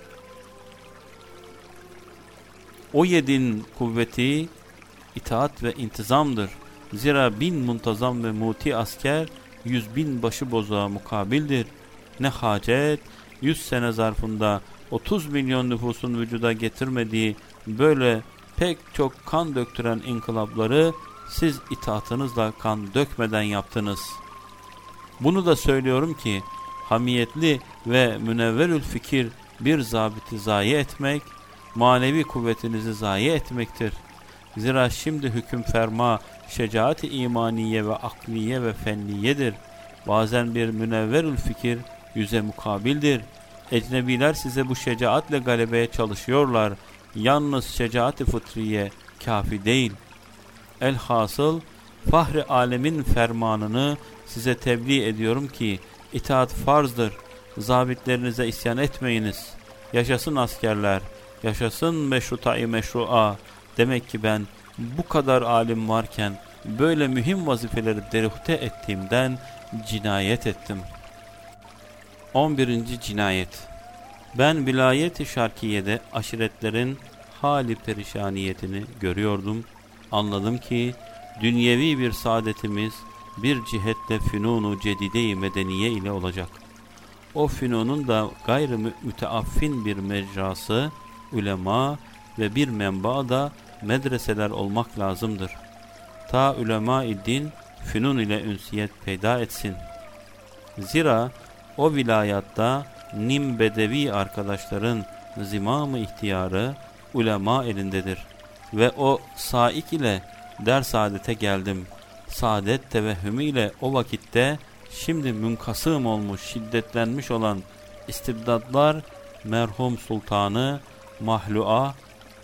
O yedin kuvveti itaat ve intizamdır. Zira bin muntazam ve muti asker yüz bin başıbozuğa mukabildir. Ne hacet yüz sene zarfında otuz milyon nüfusun vücuda getirmediği böyle pek çok kan döktüren inkılapları siz itaatınızla kan dökmeden yaptınız. Bunu da söylüyorum ki hamiyetli ve münevverül fikir bir zabiti zayi etmek, manevi kuvvetinizi zayi etmektir. Zira şimdi hüküm ferma, şecaat-i imaniye ve akliye ve fenniyedir. Bazen bir münevverül fikir yüze mukabildir. Ecnebiler size bu şecaatle galebeye çalışıyorlar. Yalnız şecaat-i fıtriye kafi değil. Elhasıl Fahri Alemin fermanını size tebliğ ediyorum ki itaat farzdır. Zabitlerinize isyan etmeyiniz. Yaşasın askerler, yaşasın meşruta-i meşru'a. Demek ki ben bu kadar alim varken böyle mühim vazifeleri deruhte ettiğimden cinayet ettim. on birinci Cinayet. Ben vilayet-i şarkiyede aşiretlerin hali perişaniyetini görüyordum. Anladım ki dünyevi bir saadetimiz bir cihetle fünunu cedide-i medeniye ile olacak. O fünunun da gayrı müteaffin bir mecrası, ulema ve bir menba da medreseler olmak lazımdır. Ta ulema-i din fünun ile ünsiyet peyda etsin. Zira o vilayatta nim bedevi arkadaşların zimam-ı ihtiyarı ulema elindedir. Ve o saik ile der saadete geldim. Saadet tevehhümü ile o vakitte şimdi münkasım olmuş, şiddetlenmiş olan istibdatlar merhum sultanı mahlu'a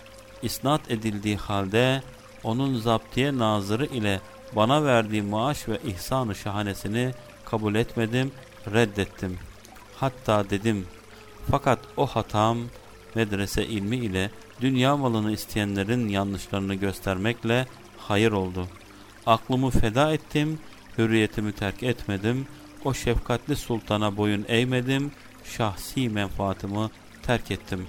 isnat edildiği halde onun zaptiye nazırı ile bana verdiği maaş ve ihsan-ı şahanesini kabul etmedim, reddettim. Hatta dedim, fakat o hatam medrese ilmi ile dünya malını isteyenlerin yanlışlarını göstermekle hayır oldu. Aklımı feda ettim, hürriyetimi terk etmedim, o şefkatli sultana boyun eğmedim, şahsi menfaatımı terk ettim.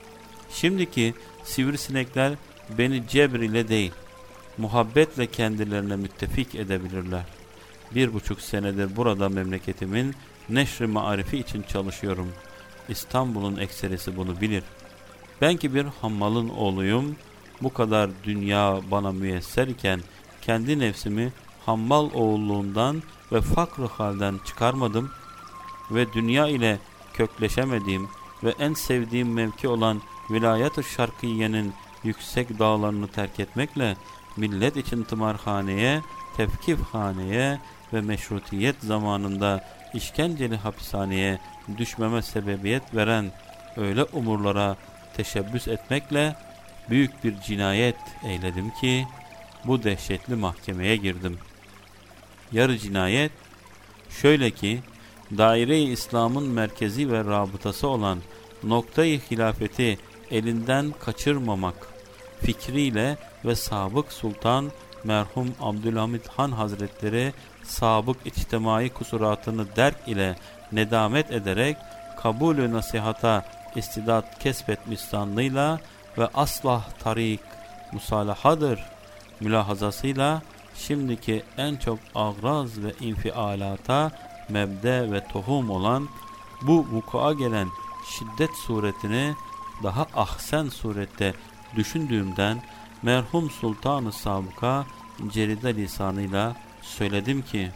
Şimdiki sivrisinekler beni cebr ile değil, muhabbetle kendilerine müttefik edebilirler. Bir buçuk senedir burada memleketimin neşr-i marifi için çalışıyorum. İstanbul'un ekserisi bunu bilir. Ben ki bir hammalın oğluyum, bu kadar dünya bana müyesser iken kendi nefsimi hammal oğulluğundan ve fakr-ı halden çıkarmadım ve dünya ile kökleşemediğim ve en sevdiğim mevki olan vilayet-i şarkiyenin yüksek dağlarını terk etmekle millet için tımarhaneye, tevkifhaneye ve meşrutiyet zamanında işkenceli hapishaneye düşmeme sebebiyet veren öyle umurlara teşebbüs etmekle büyük bir cinayet eyledim ki bu dehşetli mahkemeye girdim. Yarı cinayet şöyle ki daire-i İslam'ın merkezi ve rabıtası olan noktayı hilafeti elinden kaçırmamak fikriyle ve sabık sultan merhum Abdülhamid Han Hazretleri sabık içtimai kusuratını derk ile nedamet ederek kabul-ü nasihata istidat kesbetmiş zannıyla ve aslah tarik musalahadır mülahazasıyla şimdiki en çok ağraz ve infialata mebde ve tohum olan bu vuku'a gelen şiddet suretini daha ahsen surette düşündüğümden merhum Sultan-ı Sabık'a ceride lisanıyla söyledim ki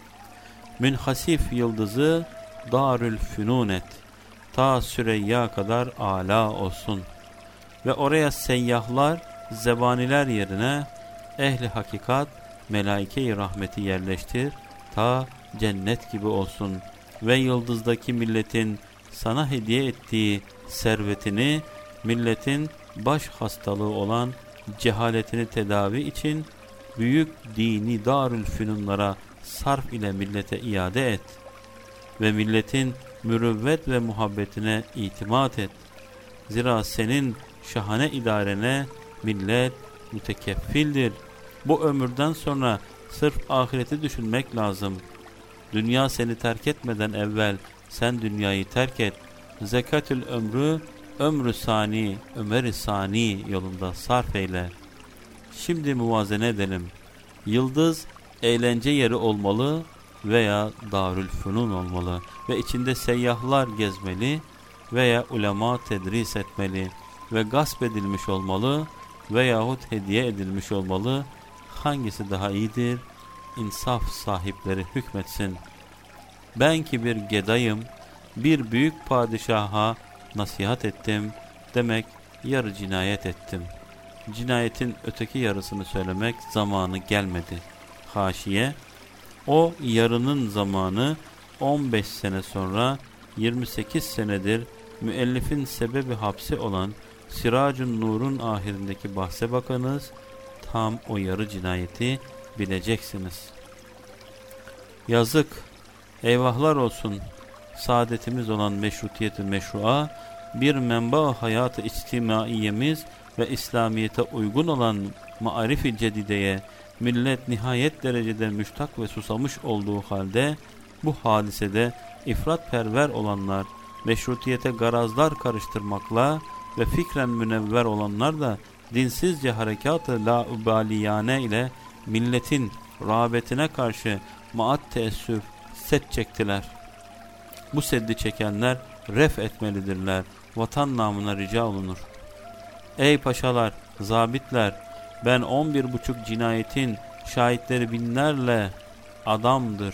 münhasif yıldızı Darül Fünun et, ta Süreyya kadar âlâ olsun ve oraya seyyahlar, zebaniler yerine ehli hakikat, melaike-i rahmeti yerleştir, ta cennet gibi olsun ve yıldızdaki milletin sana hediye ettiği servetini, milletin baş hastalığı olan cehaletini tedavi için büyük dini Darül Fünunlara sarf ile millete iade et ve milletin mürüvvet ve muhabbetine itimat et. Zira senin şahane idarene millet mütekeffildir. Bu ömürden sonra sırf ahireti düşünmek lazım. Dünya seni terk etmeden evvel sen dünyayı terk et. Zekatül ömrü, ömrü sani, ömer-i sani yolunda sarf eyle. Şimdi muvazene edelim. Yıldız eğlence yeri olmalı veya Darülfünun olmalı ve içinde seyyahlar gezmeli veya ulema tedris etmeli ve gasp edilmiş olmalı veyahut hediye edilmiş olmalı. Hangisi daha iyidir? İnsaf sahipleri hükmetsin. Ben ki bir gedayım, bir büyük padişaha nasihat ettim demek yarı cinayet ettim. Cinayetin öteki yarısını söylemek zamanı gelmedi. Haşiye, o yarının zamanı on beş sene sonra yirmi sekiz senedir müellifin sebebi hapsi olan Siracun Nur'un ahirindeki bahse bakınız, tam o yarı cinayeti bileceksiniz. Yazık, eyvahlar olsun, saadetimiz olan meşrutiyeti meşrua, bir menba hayatı içtimaiyemiz ve İslamiyete uygun olan maarif-i cedideye millet nihayet derecede müştak ve susamış olduğu halde, bu hadisede ifratperver olanlar, meşrutiyete garazlar karıştırmakla ve fikren münevver olanlar da dinsizce harekat-ı laubaliyane ile milletin rağbetine karşı maat teessüf set çektiler. Bu seddi çekenler ref etmelidirler. Vatan namına rica olunur. Ey paşalar, zabitler, ben on bir buçuk cinayetin şahitleri binlerle adamdır.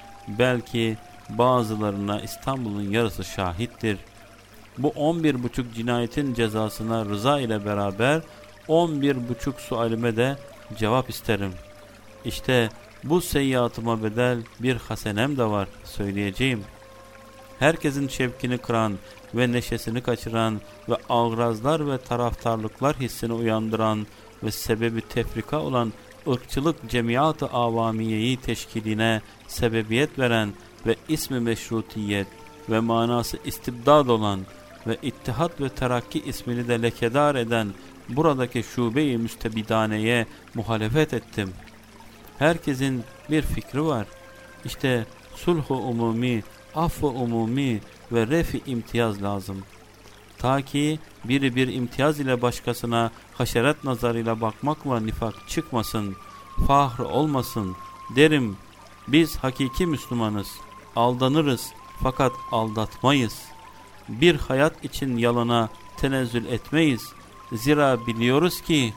Belki bazılarına İstanbul'un yarısı şahittir. Bu on bir buçuk cinayetin cezasına rıza ile beraber on bir buçuk sualime de cevap isterim. İşte bu seyyiatıma bedel bir hasenem de var, söyleyeceğim. Herkesin şevkini kıran ve neşesini kaçıran ve ağrazlar ve taraftarlıklar hissini uyandıran ve sebebi tefrika olan ırkçılık cemiyat-ı avamiyeyi teşkiline sebebiyet veren ve ismi meşrutiyet ve manası istibdad olan ve ittihat ve terakki ismini de lekedar eden buradaki şube-i müstebidaneye muhalefet ettim. Herkesin bir fikri var. İşte sulh-u umumi, aff-ı umumi ve ref-i imtiyaz lazım. Ta ki biri bir imtiyaz ile başkasına haşeret nazarıyla bakmakla nifak çıkmasın, fahr olmasın. Derim, biz hakiki Müslümanız, aldanırız fakat aldatmayız. Bir hayat için yalana tenezzül etmeyiz. Zira biliyoruz ki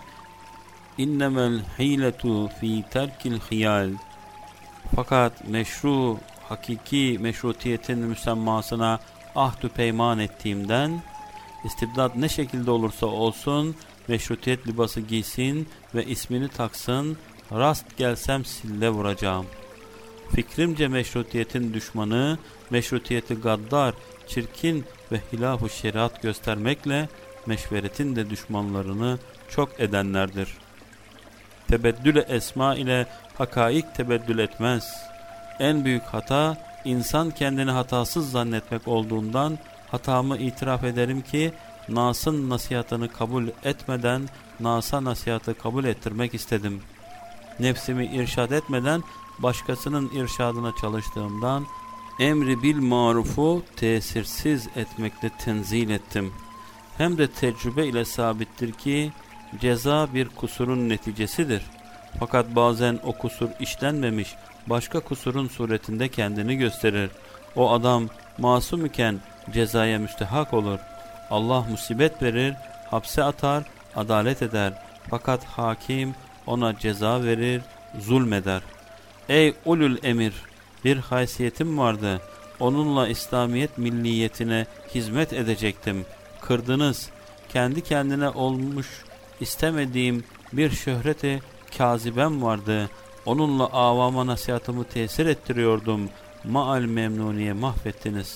innemel hiletu fi terkil hiyal. Fakat meşru, hakiki meşrutiyetin müsemmasına ahdü peyman ettiğimden, istibdat ne şekilde olursa olsun meşrutiyet libası giysin ve ismini taksın, rast gelsem sille vuracağım. Fikrimce meşrutiyetin düşmanı, meşrutiyeti gaddar, çirkin ve hilaf-ı şeriat göstermekle meşveretin de düşmanlarını çok edenlerdir. Tebeddül-i esma ile hakaik tebeddül etmez. En büyük hata insan kendini hatasız zannetmek olduğundan hatamı itiraf ederim ki Nas'ın nasihatını kabul etmeden Nas'a nasihatı kabul ettirmek istedim. Nefsimi irşad etmeden başkasının irşadına çalıştığımdan emri bil marufu tesirsiz etmekle tenzil ettim. Hem de tecrübe ile sabittir ki ceza bir kusurun neticesidir. Fakat bazen o kusur işlenmemiş başka kusurun suretinde kendini gösterir. O adam masum iken cezaya müstehak olur. Allah musibet verir, hapse atar, adalet eder. Fakat hakim ona ceza verir, zulmeder. Ey ulul emir, bir haysiyetim vardı. Onunla İslamiyet milliyetine hizmet edecektim. Kırdınız. Kendi kendine olmuş istemediğim bir şöhreti kazibem vardı. Onunla avama nasihatımı tesir ettiriyordum. Maal memnuniye mahvettiniz.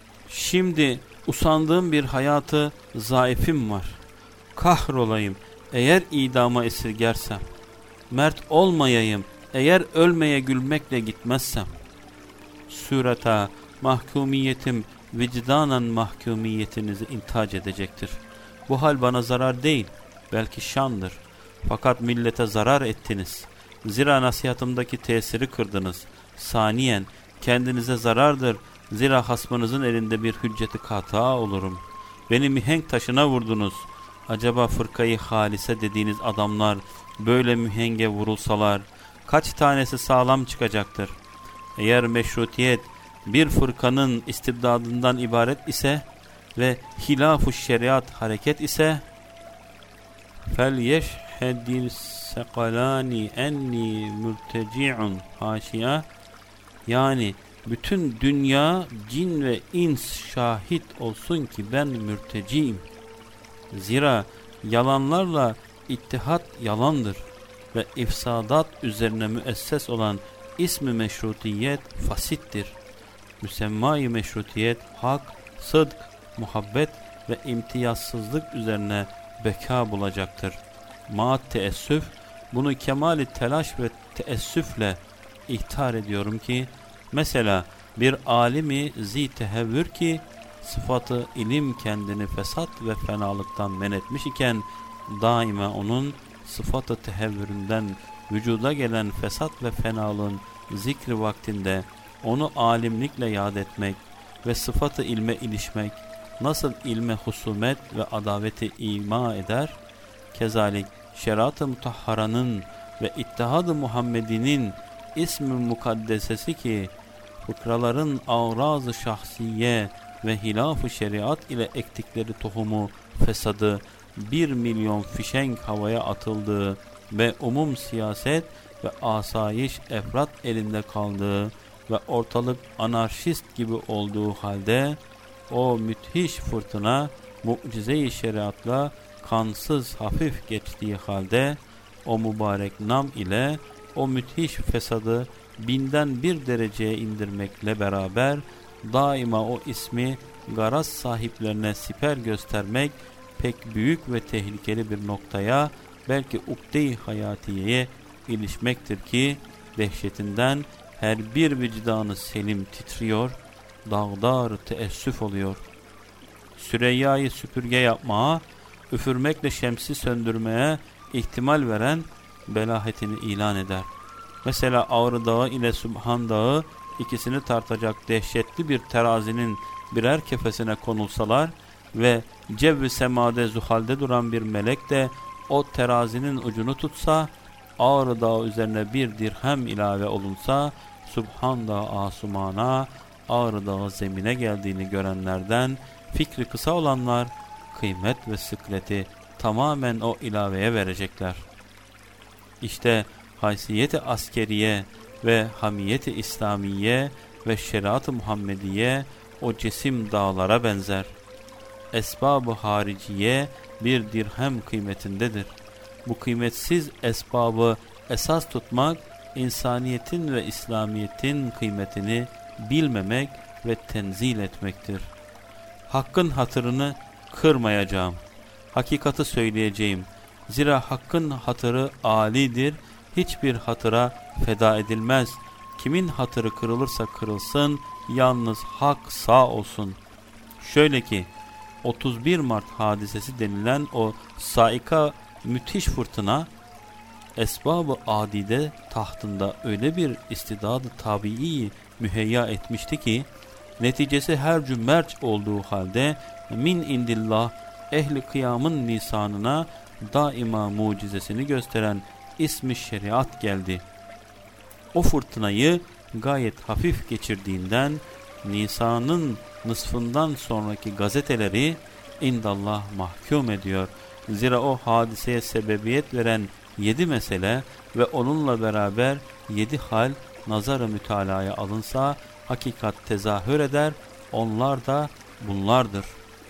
Şimdi usandığım bir hayatı zaifim var. Kahrolayım eğer idama esirgersem. Mert olmayayım eğer ölmeye gülmekle gitmezsem. Surata mahkumiyetim vicdanen mahkumiyetinizi intac edecektir. Bu hal bana zarar değil, belki şandır. Fakat millete zarar ettiniz. Zira nasihatımdaki tesiri kırdınız. Saniyen kendinize zarardır. Zira hasmınızın elinde bir hücceti kata olurum. Beni mihenk taşına vurdunuz. Acaba fırkayı halise dediğiniz adamlar böyle mühenge vurulsalar kaç tanesi sağlam çıkacaktır? Eğer meşrutiyet bir fırkanın istibdadından ibaret ise ve hilaf-ı şeriat hareket ise fel yeşhedil sekalani enni mürteci'un haşiya, yani bütün dünya cin ve ins şahit olsun ki ben mürteciyim. Zira yalanlarla ittihat yalandır ve ifsadat üzerine müesses olan ismi meşrutiyet fasittir. Müsemma-i meşrutiyet hak, sıdk, muhabbet ve imtiyazsızlık üzerine beka bulacaktır. Maat teessüf Bunu kemali telaş ve teessüfle ihtar ediyorum ki, mesela bir alimi zi tehevvür ki, sıfatı ilim kendini fesat ve fenalıktan men etmiş iken, daima onun sıfatı tehevvüründen vücuda gelen fesat ve fenalığın zikri vaktinde onu alimlikle yad etmek ve sıfatı ilme ilişmek nasıl ilme husumet ve adaveti ima eder, kezalik şeriat-ı mutahharanın ve ittihad-ı Muhammedi'nin ismi mukaddesesi ki fıkraların avraz-ı şahsiye ve hilaf-ı şeriat ile ektikleri tohumu fesadı bir milyon fişenk havaya atıldığı ve umum siyaset ve asayiş efrat elinde kaldığı ve ortalık anarşist gibi olduğu halde o müthiş fırtına mucize-i şeriatla kansız hafif geçtiği halde o mübarek nam ile o müthiş fesadı binden bir dereceye indirmekle beraber daima o ismi garaz sahiplerine siper göstermek pek büyük ve tehlikeli bir noktaya, belki ukde-i hayatiyeye ilişmektir ki dehşetinden her bir vicdanı selim titriyor, dağdar teessüf oluyor. Süreyya'yı süpürge yapmaya, üfürmekle şemsi söndürmeye ihtimal veren belahetini ilan eder. Mesela Ağrı Dağı ile Sübhan Dağı ikisini tartacak dehşetli bir terazinin birer kefesine konulsalar ve cevv-i semade zuhalde duran bir melek de o terazinin ucunu tutsa, Ağrı Dağı üzerine bir dirhem ilave olunsa, Sübhan Dağı asumana, Ağrı Dağı zemine geldiğini görenlerden fikri kısa olanlar kıymet ve sıkleti tamamen o ilaveye verecekler. İşte haysiyeti askeriye ve hamiyeti İslamiye ve şeriat-ı Muhammediye o cesim dağlara benzer. Esbab-ı hariciye bir dirhem kıymetindedir. Bu kıymetsiz esbabı esas tutmak, insaniyetin ve İslamiyetin kıymetini bilmemek ve tenzil etmektir. Hakkın hatırını kırmayacağım. Hakikati söyleyeceğim. Zira hakkın hatırı âlidir. Hiçbir hatıra feda edilmez. Kimin hatırı kırılırsa kırılsın, yalnız hak sağ olsun. Şöyle ki, otuz bir Mart hadisesi denilen o saika müthiş fırtına, esbab-ı adide tahtında öyle bir istidadı tabii müheyya etmişti ki, neticesi her cümerç olduğu halde min indillah ehli kıyamın lisanına daima mucizesini gösteren ismi şeriat geldi. O fırtınayı gayet hafif geçirdiğinden Nisan'ın nısfından sonraki gazeteleri indallah mahkum ediyor. Zira o hadiseye sebebiyet veren yedi mesele ve onunla beraber yedi hal nazar-ı mütalaya alınsa hakikat tezahür eder. Onlar da bunlardır.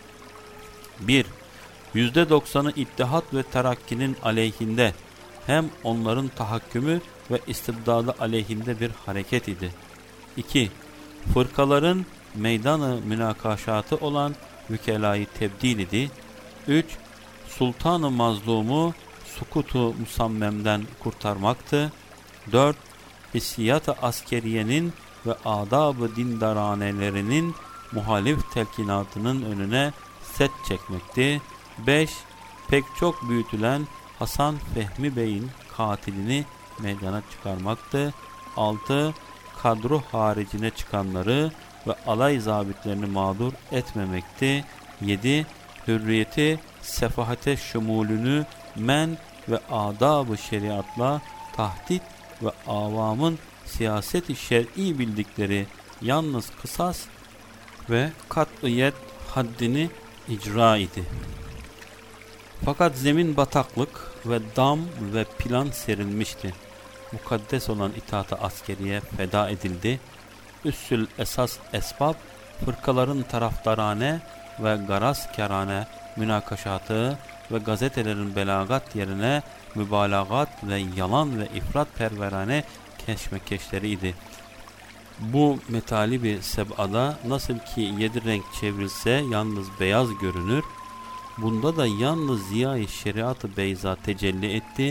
bir. yüzde doksanı İttihat ve Terakki'nin aleyhinde, hem onların tahakkümü ve istibdadı aleyhinde bir hareket idi. iki. Fırkaların meydanı münakaşatı olan vükelayı tebdil idi. üç. Sultan-ı mazlumu sukutu musammemden kurtarmaktı. dört. Hissiyat-ı askeriyenin ve adab-ı dindaranelerinin muhalif telkinatının önüne set çekmekti. beş. Pek çok büyütülen Hasan Fehmi Bey'in katilini meydana çıkarmaktı. altı. Kadro haricine çıkanları ve alay zabitlerini mağdur etmemekti. yedi. Hürriyeti, sefahate şumulünü men ve adab-ı şeriatla tahdit ve avamın siyaset-i şer'i bildikleri yalnız kısas ve kat'iyet haddini icra idi. Fakat zemin bataklık ve dam ve plan serilmişti. Mukaddes olan itaat-ı askeriye feda edildi. Üssül esas esbab, fırkaların taraftarane ve garazkârane münakaşatı ve gazetelerin belagat yerine mübalagat ve yalan ve ifrat perverane keşmekeşleriydi. Bu metalibi seb'ada nasıl ki yedi renk çevrilse yalnız beyaz görünür, bunda da yalnız ziya-i şeriat-ı beyza tecelli etti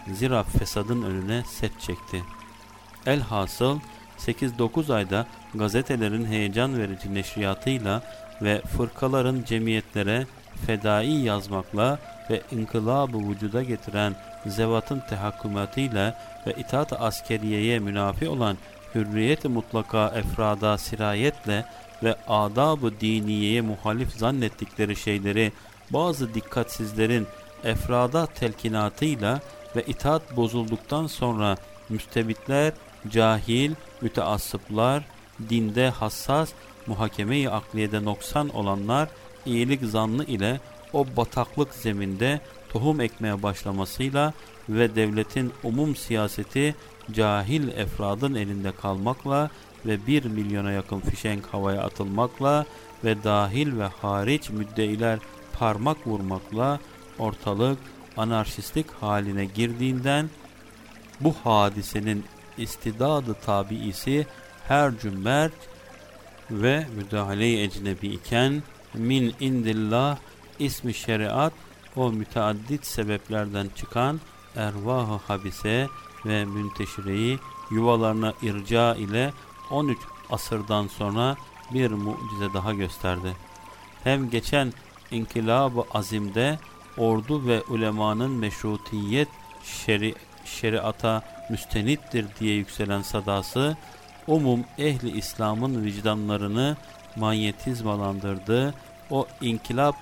Zira fesadın önüne set çekti. Elhasıl sekiz dokuz ayda gazetelerin heyecan verici neşriyatıyla ve fırkaların cemiyetlere fedai yazmakla ve inkılabı vücuda getiren zevatın tehakkümatıyla ve itaat-ı askeriyeye münafi olan hürriyet-i mutlaka efrada sirayetle ve adab-ı diniyeye muhalif zannettikleri şeyleri bazı dikkatsizlerin efrada telkinatıyla ve itaat bozulduktan sonra müstebitler, cahil, müteassıplar, dinde hassas, muhakeme-i akliyede noksan olanlar iyilik zannı ile o bataklık zeminde tohum ekmeye başlamasıyla ve devletin umum siyaseti cahil efradın elinde kalmakla ve bir milyona yakın fişenk havaya atılmakla ve dahil ve hariç müddeiler parmak vurmakla ortalık anarşistlik haline girdiğinden bu hadisenin istidadı tabiisi her cümbert ve müdahale-i ecnebi iken min indillah ismi şeriat o müteaddit sebeplerden çıkan ervah-ı habise ve münteşireyi yuvalarına irca ile on üç asırdan sonra bir mucize daha gösterdi. Hem geçen inkılab-ı azimde ordu ve ulemanın meşrutiyet şeri, şeriata müstenittir diye yükselen sadası umum ehli İslam'ın vicdanlarını manyetizmalandırdı. O inkılap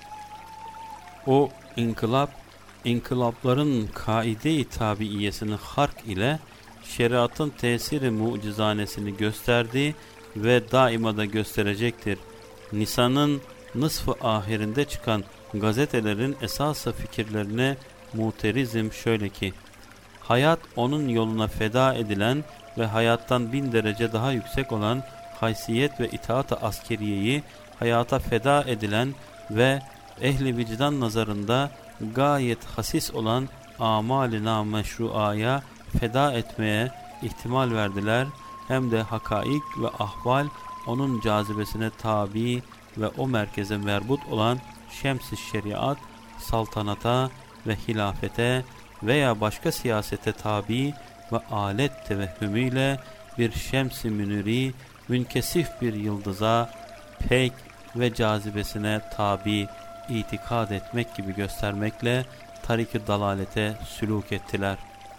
o inkılap inkılapların kaide-i tabiiyesini hark ile şeriatın tesiri mucizanesini gösterdi ve daima da gösterecektir. Nisan'ın nısf-ı ahirinde çıkan gazetelerin esası fikirlerine muterizm şöyle ki, hayat onun yoluna feda edilen ve hayattan bin derece daha yüksek olan haysiyet ve itaat-ı askeriyeyi hayata feda edilen ve ehli vicdan nazarında gayet hasis olan amal-i nameşruaya feda etmeye ihtimal verdiler. Hem de hakaik ve ahval onun cazibesine tabi ve o merkeze merbut olan şems-i şeriat, saltanata ve hilafete veya başka siyasete tabi ve alet tevehhümüyle bir şems-i müniri, münkesif bir yıldıza pek ve cazibesine tabi itikad etmek gibi göstermekle tarik-i dalalete sülûk ettiler.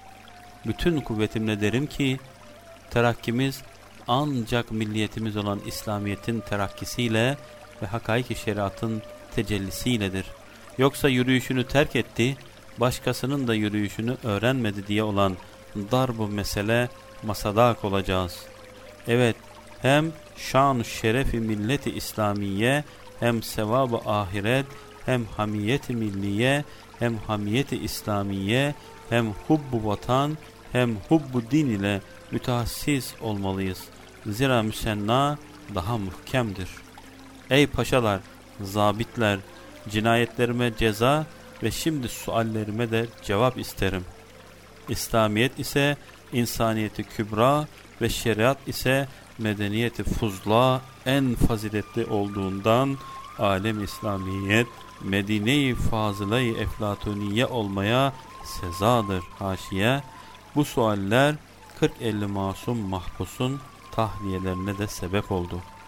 Bütün kuvvetimle derim ki, terakkimiz ancak milliyetimiz olan İslamiyet'in terakkisiyle ve hakaik-i şeriatın tecellisiyledir. Yoksa yürüyüşünü terk etti, başkasının da yürüyüşünü öğrenmedi diye olan dar-bu mesele masadak olacağız. Evet, hem şan-ı şerefi milleti İslamiye, hem sevab-ı ahiret, hem hamiyeti milliye, hem hamiyeti İslamiye, hem hubbu vatan, hem hubbu din ile mütehassiz olmalıyız. Zira müsenna daha muhkemdir. Ey paşalar, zabitler, cinayetlerime ceza ve şimdi suallerime de cevap isterim. İslamiyet ise insaniyeti kübra ve şeriat ise medeniyeti fuzla en faziletli olduğundan alem İslamiyet Medine-i Fazıla-i Eflatuniye olmaya sezadır. Haşiye. Bu sualler kırk elli masum mahpusun tahliyelerine de sebep oldu.